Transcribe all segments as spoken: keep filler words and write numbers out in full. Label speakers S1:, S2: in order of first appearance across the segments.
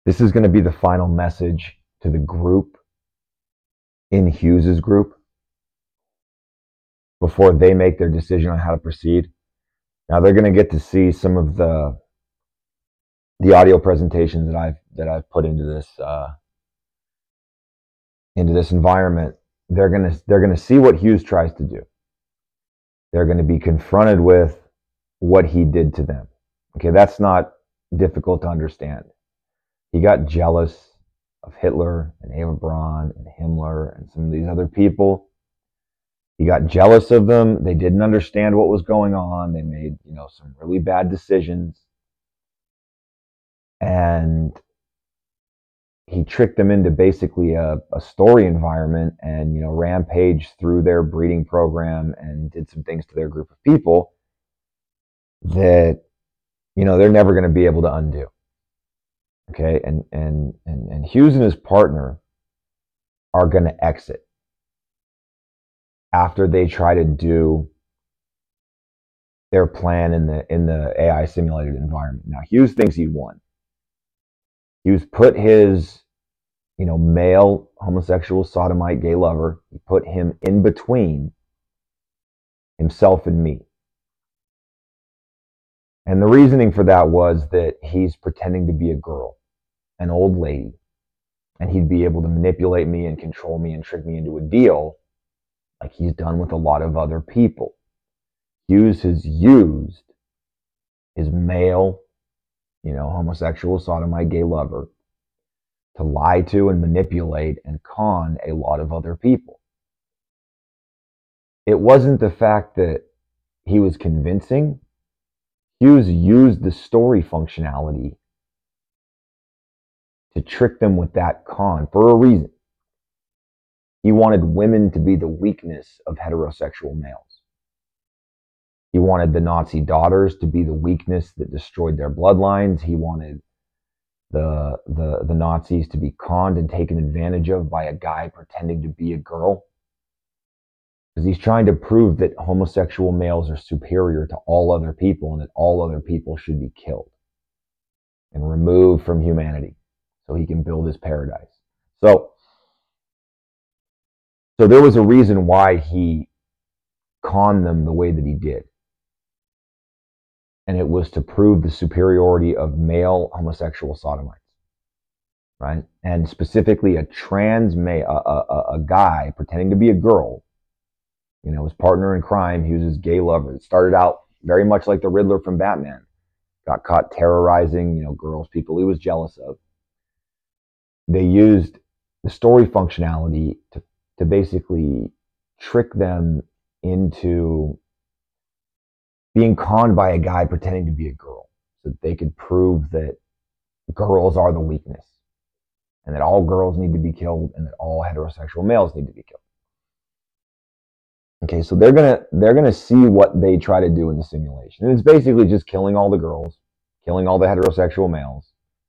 S1: This is going to be the final message to the group in Hughes's group before they make their decision on how to proceed. Now they're going to get to see some of the the audio presentations that I've that I've put into this uh, into this environment. They're gonna they're gonna see what Hughes tries to do. They're going to be confronted with what he did to them. Okay, that's not difficult to understand. He got jealous of Hitler and Eva Braun and Himmler and some of these other people. He got jealous of them. They didn't understand what was going on. They made, you know, some really bad decisions. And he tricked them into basically a, a story environment and, you know, rampaged through their breeding program and did some things to their group of people that, you know, they're never going to be able to undo. Okay, and and and and Hughes and his partner are going to exit after they try to do their plan in the in the A I simulated environment. Now Hughes thinks he won. Hughes put his, you know, male homosexual sodomite gay lover, he put him in between himself and me. And the reasoning for that was that he's pretending to be a girl, an old lady, and he'd be able to manipulate me and control me and trick me into a deal like he's done with a lot of other people. Hughes has used his male, you know, homosexual sodomite gay lover to lie to and manipulate and con a lot of other people. It wasn't the fact that he was convincing. Hughes used the story functionality to trick them with that con for a reason. He wanted women to be the weakness of heterosexual males. He wanted the Nazi daughters to be the weakness that destroyed their bloodlines. He wanted the, the, the Nazis to be conned and taken advantage of by a guy pretending to be a girl. Because he's trying to prove that homosexual males are superior to all other people and that all other people should be killed and removed from humanity so he can build his paradise. So, so there was a reason why he conned them the way that he did. And it was to prove the superiority of male homosexual sodomites, right? And specifically a trans male, a, a, a guy pretending to be a girl, you know, his partner in crime, he was his gay lover. It started out very much like the Riddler from Batman. Got caught terrorizing, you know, girls, people he was jealous of. They used the story functionality to, to basically trick them into being conned by a guy pretending to be a girl so that they could prove that girls are the weakness and that all girls need to be killed and that all heterosexual males need to be killed. Okay, so they're gonna they're gonna see what they try to do in the simulation. And it's basically just killing all the girls, killing all the heterosexual males,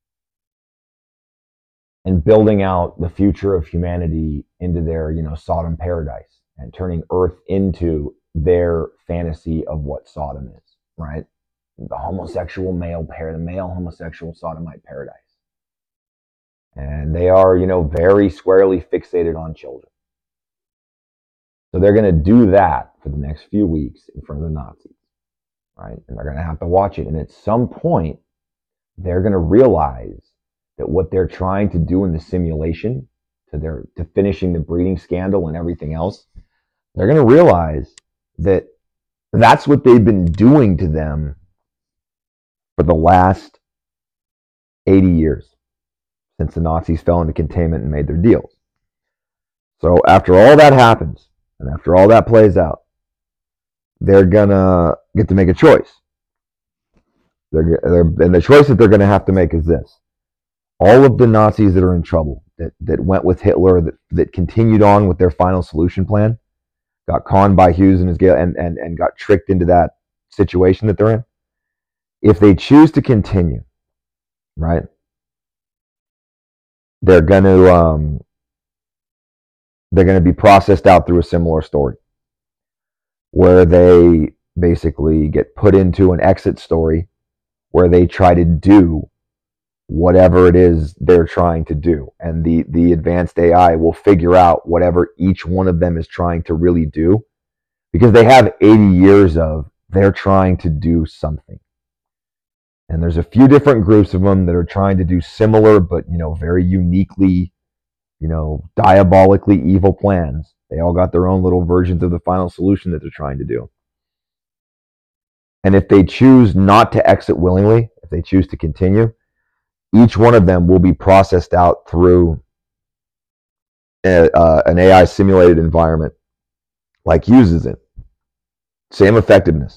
S1: and building out the future of humanity into their, you know, Sodom paradise and turning Earth into their fantasy of what Sodom is, right? The homosexual male pair, the male homosexual sodomite paradise. And they are, you know, very squarely fixated on children. So they're going to do that for the next few weeks in front of the Nazis, right? And they're going to have to watch it. And at some point, they're going to realize that what they're trying to do in the simulation to their to finishing the breeding scandal and everything else, they're going to realize that that's what they've been doing to them for the last eighty years since the Nazis fell into containment and made their deals. So after all that happens, and after all that plays out, they're gonna get to make a choice. They're, they're, and the choice that they're gonna have to make is this: all of the Nazis that are in trouble, that, that went with Hitler, that, that continued on with their final solution plan, got conned by Hughes and his and, and, and got tricked into that situation that they're in. If they choose to continue, right, they're gonna um, they're gonna be processed out through a similar story, where they basically get put into an exit story where they try to do whatever it is they're trying to do. And the, the advanced A I will figure out whatever each one of them is trying to really do, because they have eighty years of they're trying to do something. And there's a few different groups of them that are trying to do similar, but, you know, very uniquely, you know, diabolically evil plans. They all got their own little versions of the final solution that they're trying to do. And if they choose not to exit willingly, if they choose to continue, each one of them will be processed out through a, uh, an A I simulated environment like uses it. Same effectiveness.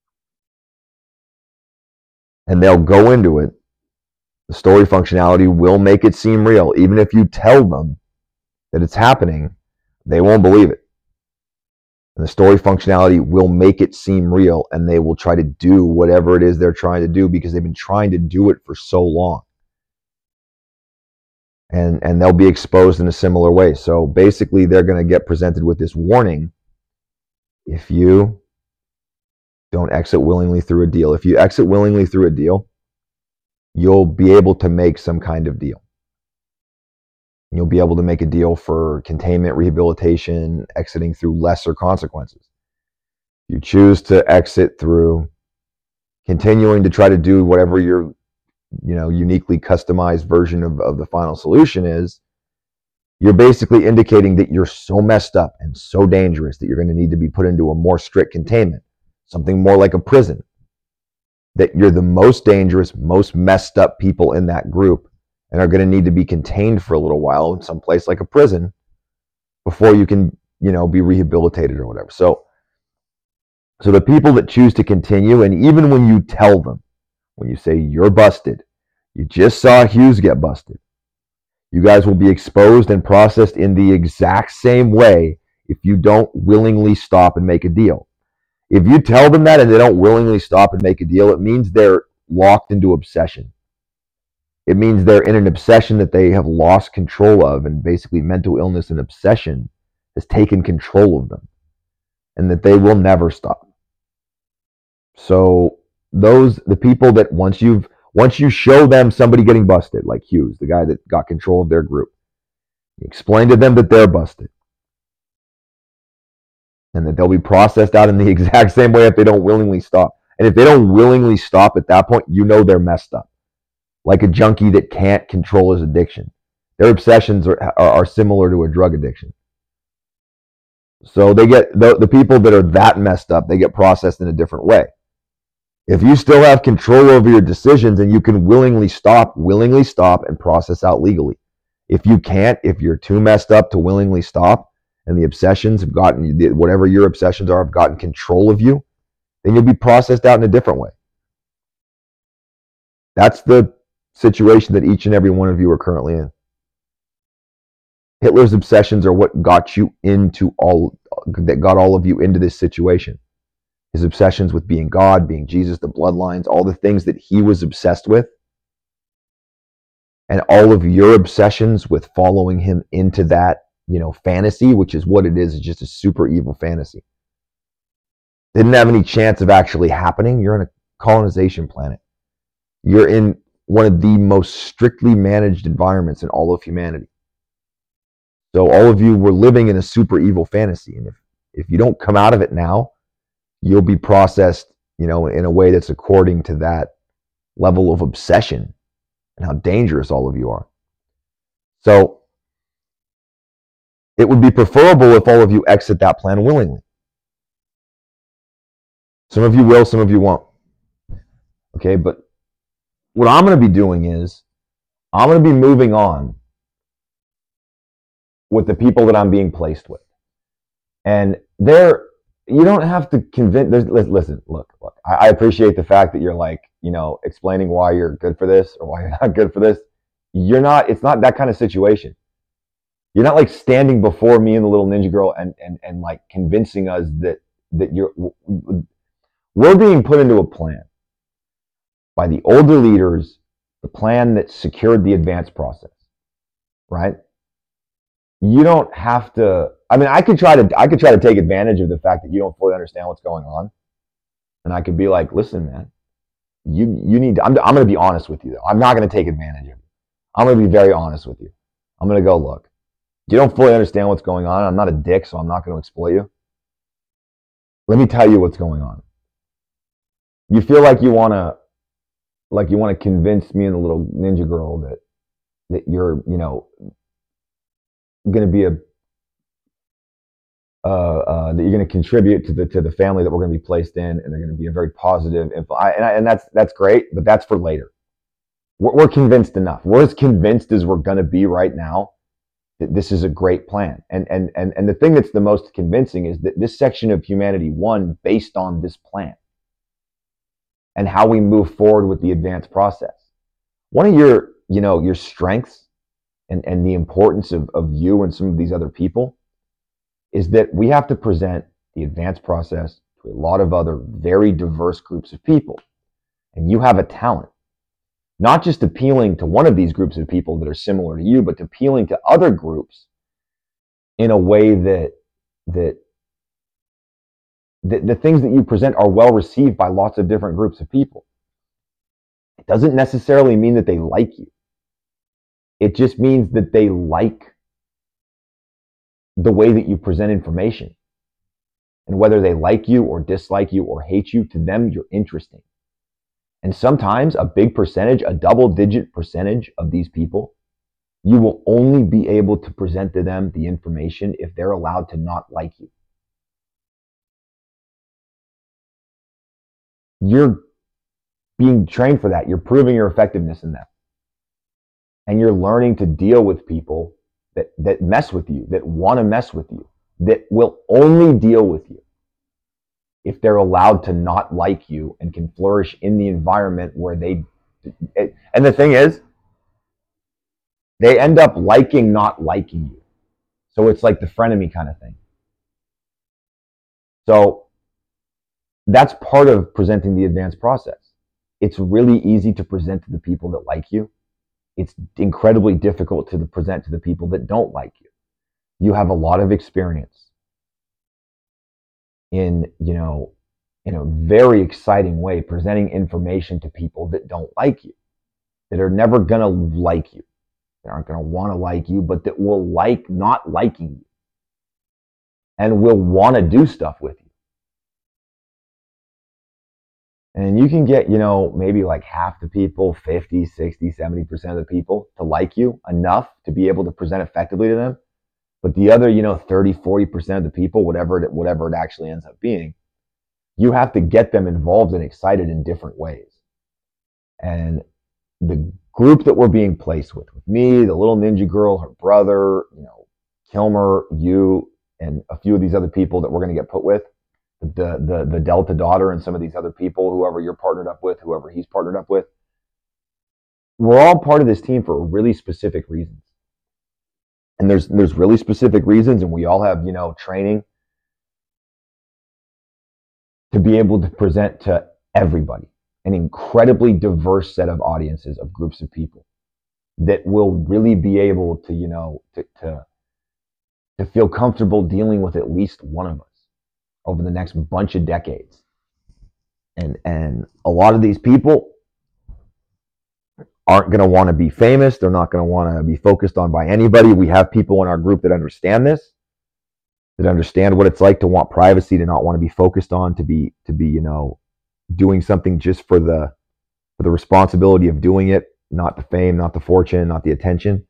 S1: And they'll go into it. The story functionality will make it seem real. Even if you tell them that it's happening, they won't believe it. And the story functionality will make it seem real, and they will try to do whatever it is they're trying to do because they've been trying to do it for so long. And, and they'll be exposed in a similar way. So basically, they're going to get presented with this warning. If you don't exit willingly through a deal, if you exit willingly through a deal, you'll be able to make some kind of deal. You'll be able to make a deal for containment, rehabilitation, exiting through lesser consequences. You choose to exit through continuing to try to do whatever your, you know, uniquely customized version of, of the final solution is. You're basically indicating that you're so messed up and so dangerous that you're going to need to be put into a more strict containment, something more like a prison. That you're the most dangerous, most messed up people in that group, and are going to need to be contained for a little while in some place like a prison before you can, you know, be rehabilitated or whatever. So, so the people that choose to continue, and even when you tell them, when you say you're busted, you just saw Hughes get busted, you guys will be exposed and processed in the exact same way if you don't willingly stop and make a deal. If you tell them that and they don't willingly stop and make a deal, it means they're locked into obsession. It means they're in an obsession that they have lost control of, and basically mental illness and obsession has taken control of them, and that they will never stop. So those, the people that once you've, once you show them somebody getting busted, like Hughes, the guy that got control of their group, you explain to them that they're busted, and that they'll be processed out in the exact same way if they don't willingly stop. And if they don't willingly stop at that point, you know they're messed up. Like a junkie that can't control his addiction. Their obsessions are, are, are similar to a drug addiction. So they get, the, the people that are that messed up, they get processed in a different way. If you still have control over your decisions and you can willingly stop, willingly stop and process out legally. If you can't, if you're too messed up to willingly stop, and the obsessions have gotten, whatever your obsessions are, have gotten control of you, then you'll be processed out in a different way. That's the situation that each and every one of you are currently in. Hitler's obsessions are what got you into all, that got all of you into this situation. His obsessions with being God, being Jesus, the bloodlines, all the things that he was obsessed with, and all of your obsessions with following him into that, you know, fantasy, which is what it is, it's just a super evil fantasy. Didn't have any chance of actually happening. You're in a colonization planet. You're in one of the most strictly managed environments in all of humanity. So all of you were living in a super evil fantasy. And if, if you don't come out of it now, you'll be processed, you know, in a way that's according to that level of obsession and how dangerous all of you are. So it would be preferable if all of you exit that plan willingly. Some of you will, some of you won't. Okay, but what I'm going to be doing is I'm going to be moving on with the people that I'm being placed with. And they're, you don't have to convince, listen, look, look, I appreciate the fact that you're like, you know, explaining why you're good for this or why you're not good for this. You're not, it's not that kind of situation. You're not like standing before me and the little ninja girl and, and, and like convincing us that, that you're, we're being put into a plan by the older leaders, the plan that secured the advance process, right? You don't have to, I mean, I could try to, I could try to take advantage of the fact that you don't fully understand what's going on. And I could be like, listen, man, you you need to, I'm, I'm going to be honest with you though. I'm not going to take advantage of you. I'm going to be very honest with you. I'm going to go, look, you don't fully understand what's going on. I'm not a dick, so I'm not going to exploit you. Let me tell you what's going on. You feel like you want to like you want to convince me and the little ninja girl that that you're, you know, going to be a uh, uh, that you're going to contribute to the to the family that we're going to be placed in, and they're going to be a very positive influence. I, and, I, and that's that's great, but that's for later. We're, we're convinced enough. We're as convinced as we're going to be right now that this is a great plan. And and and and the thing that's the most convincing is that this section of humanity won based on this plan and how we move forward with the advanced process. One of your, you know, your strengths and, and the importance of, of you and some of these other people is that we have to present the advanced process to a lot of other very diverse groups of people. And you have a talent, not just appealing to one of these groups of people that are similar to you, but appealing to other groups in a way that that the, the things that you present are well received by lots of different groups of people. It doesn't necessarily mean that they like you. It just means that they like the way that you present information. And whether they like you or dislike you or hate you, to them, you're interesting. And sometimes a big percentage, a double digit percentage of these people, you will only be able to present to them the information if they're allowed to not like you. You're being trained for that. You're proving your effectiveness in that. And you're learning to deal with people that, that mess with you, that want to mess with you, that will only deal with you if they're allowed to not like you and can flourish in the environment where they, and the thing is, they end up liking not liking you. So it's like the frenemy kind of thing. So that's part of presenting the advanced process. It's really easy to present to the people that like you. It's incredibly difficult to present to the people that don't like you. You have a lot of experience in, you know, in a very exciting way, presenting information to people that don't like you, that are never going to like you, that aren't going to want to like you, but that will like not liking you and will want to do stuff with you. And you can get, you know, maybe like half the people, fifty, sixty, seventy percent of the people to like you enough to be able to present effectively to them. But the other, you know, thirty, forty percent of the people, whatever it, whatever it actually ends up being, you have to get them involved and excited in different ways. And the group that we're being placed with, with me, the little ninja girl, her brother, you know, Kilmer, you, and a few of these other people that we're going to get put with, the, the, the Delta daughter and some of these other people, whoever you're partnered up with, whoever he's partnered up with, we're all part of this team for really specific reasons. And there's, there's really specific reasons, and we all have, you know, training to be able to present to everybody, an incredibly diverse set of audiences, of groups of people that will really be able to, you know, to, to, to feel comfortable dealing with at least one of us over the next bunch of decades. And, and a lot of these people aren't going to want to be famous. They're not going to want to be focused on by anybody. We have people in our group that understand this, that understand what it's like to want privacy, to not want to be focused on, to be, to be, you know, doing something just for the, for the responsibility of doing it, not the fame, not the fortune, not the attention.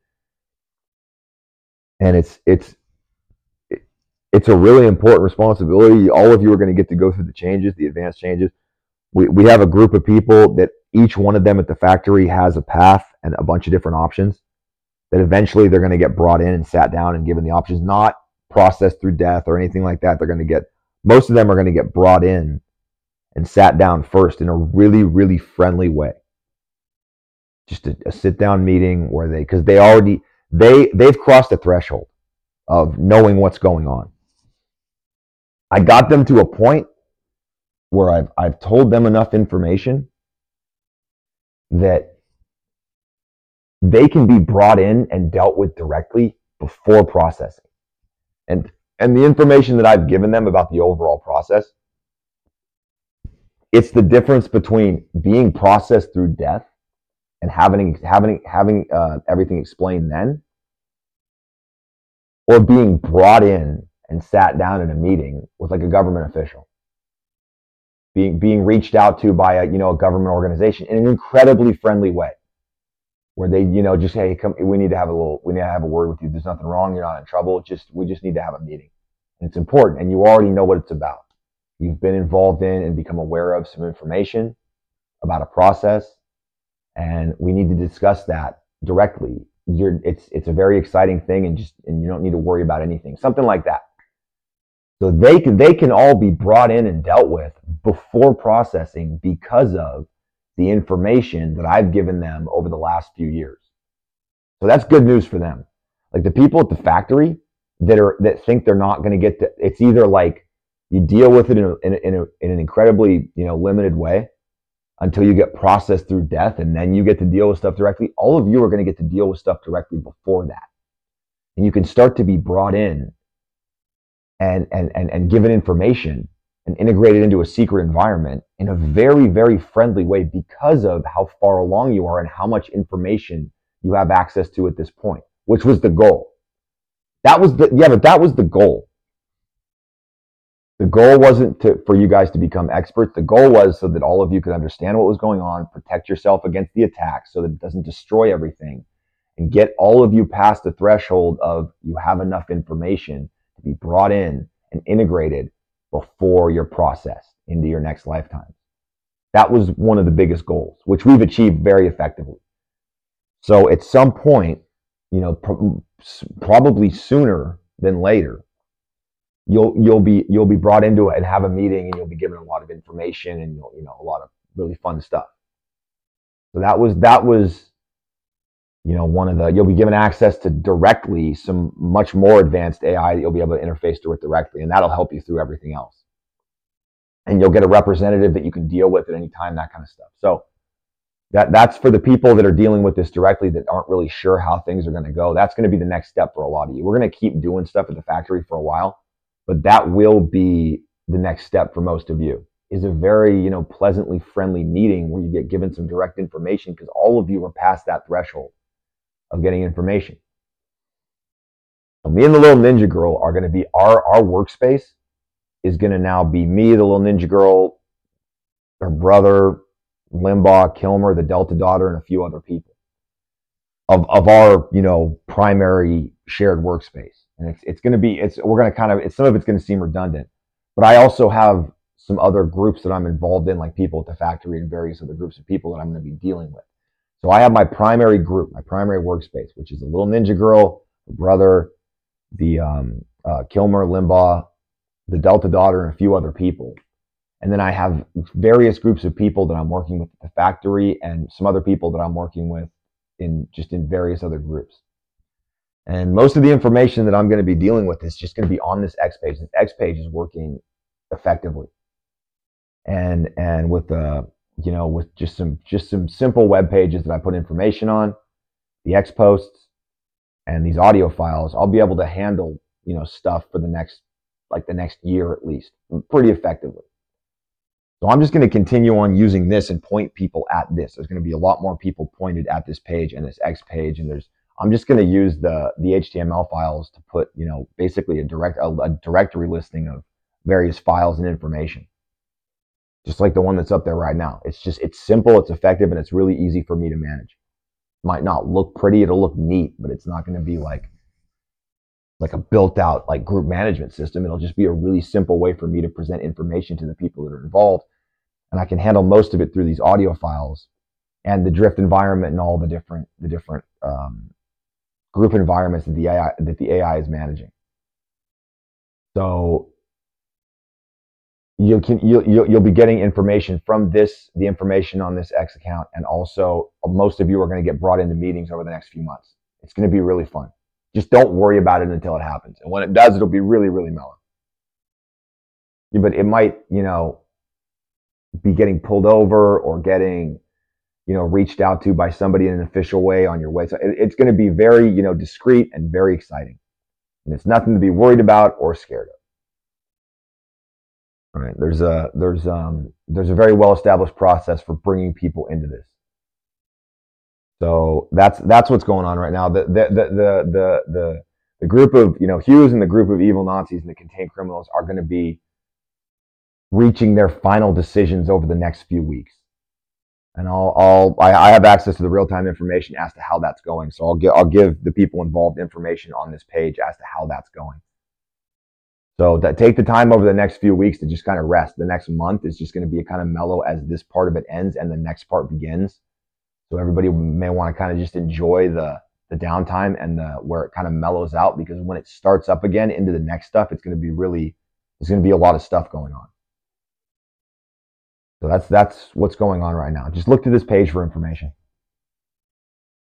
S1: And it's, it's, it's a really important responsibility. All of you are going to get to go through the changes, the advanced changes. We, we have a group of people that each one of them at the factory has a path and a bunch of different options that eventually they're going to get brought in and sat down and given the options, not processed through death or anything like that. They're going to get, most of them are going to get brought in and sat down first in a really, really friendly way. Just a, a sit down meeting where they, because they already, they, they've crossed the threshold of knowing what's going on. I got them to a point where I've, I've told them enough information that they can be brought in and dealt with directly before processing. And, and the information that I've given them about the overall process it's the difference between being processed through death and having having having uh, everything explained then, or being brought in and sat down in a meeting with like a government official, being being reached out to by a you know a government organization in an incredibly friendly way, where they you know just hey come we need to have a little we need to have a word with you. There's nothing wrong. You're not in trouble. Just we just need to have a meeting. And it's important, and you already know what it's about. You've been involved in and become aware of some information about a process, and we need to discuss that directly. You're, it's it's a very exciting thing, and just and you don't need to worry about anything. Something like that. So they can they can all be brought in and dealt with before processing because of the information that I've given them over the last few years. So that's good news for them. Like the people at the factory that are that think they're not going to get to, it's either like you deal with it in a, in, a, in, a, in an incredibly you know limited way until you get processed through death, and then you get to deal with stuff directly. All of you are going to get to deal with stuff directly before that, and you can start to be brought in and and and, and given information and integrated into a secret environment in a very very friendly way because of how far along you are and how much information you have access to at this point, which was the goal. That was the yeah, but that was the goal. The goal wasn't to, for you guys to become experts. The goal was so that all of you could understand what was going on, protect yourself against the attack so that it doesn't destroy everything, and get all of you past the threshold of you have enough information to be brought in and integrated before you're processed into your next lifetime. That was one of the biggest goals, which we've achieved very effectively. So at some point, you know, pro- probably sooner than later, you'll you'll be you'll be brought into it and have a meeting, and you'll be given a lot of information, and you'll you know a lot of really fun stuff. So that was that was you know one of the you'll be given access to directly some much more advanced A I that you'll be able to interface to it directly, and that'll help you through everything else. And you'll get a representative that you can deal with at any time, that kind of stuff. So that that's for the people that are dealing with this directly that aren't really sure how things are going to go. That's going to be the next step for a lot of you. We're going to keep doing stuff at the factory for a while, but that will be the next step for most of you, is a very, you know, pleasantly friendly meeting where you get given some direct information because all of you are past that threshold of getting information. So me and the little ninja girl are going to be, our, our workspace is going to now be me, the little ninja girl, her brother, Limbaugh, Kilmer, the Delta daughter, and a few other people of, of our, you know, primary shared workspace. And it's, it's going to be, it's, we're going to kind of, it's, some of it's going to seem redundant, but I also have some other groups that I'm involved in, like people at the factory and various other groups of people that I'm going to be dealing with. So I have my primary group, my primary workspace, which is a little ninja girl, the brother, the um, uh, Kilmer, Limbaugh, the Delta daughter, and a few other people. And then I have various groups of people that I'm working with at the factory and some other people that I'm working with in just in various other groups. And most of the information that I'm going to be dealing with is just going to be on this X page. This X page is working effectively. And and with the you know with just some just some simple web pages that I put information on, the X posts, and these audio files, I'll be able to handle you know stuff for the next like the next year at least pretty effectively. So I'm just going to continue on using this and point people at this. There's going to be a lot more people pointed at this page and this X page, and there's I'm just going to use the the H T M L files to put you know basically a direct a, a directory listing of various files and information, just like the one that's up there right now. It's just it's simple, it's effective, and it's really easy for me to manage. It might not look pretty, it'll look neat, but it's not going to be like like a built out like group management system. It'll just be a really simple way for me to present information to the people that are involved, and I can handle most of it through these audio files and the Drift environment and all the different the different um, group environments that the A I that the A I is managing. So you can you'll, you'll you'll be getting information from this the information on this X account, and also most of you are going to get brought into meetings over the next few months. It's going to be really fun. Just don't worry about it until it happens, and when it does, it'll be really really mellow. Yeah, but it might you know be getting pulled over or getting you know reached out to by somebody in an official way on your way. So it, it's going to be very you know discreet and very exciting, and it's nothing to be worried about or scared of. Right? There's a there's um there's a very well established process for bringing people into this. So that's that's what's going on right now. The the the the the the, the group of you know Hughes and the group of evil Nazis and the contained criminals are going to be reaching their final decisions over the next few weeks. And I'll, I'll I, I have access to the real time information as to how that's going. So I'll give I'll give the people involved information on this page as to how that's going. So that take the time over the next few weeks to just kind of rest. The next month is just going to be kind of mellow as this part of it ends and the next part begins. So everybody may want to kind of just enjoy the the downtime and the where it kind of mellows out, because when it starts up again into the next stuff, it's going to be really there's going to be a lot of stuff going on. So that's that's what's going on right now. Just look to this page for information.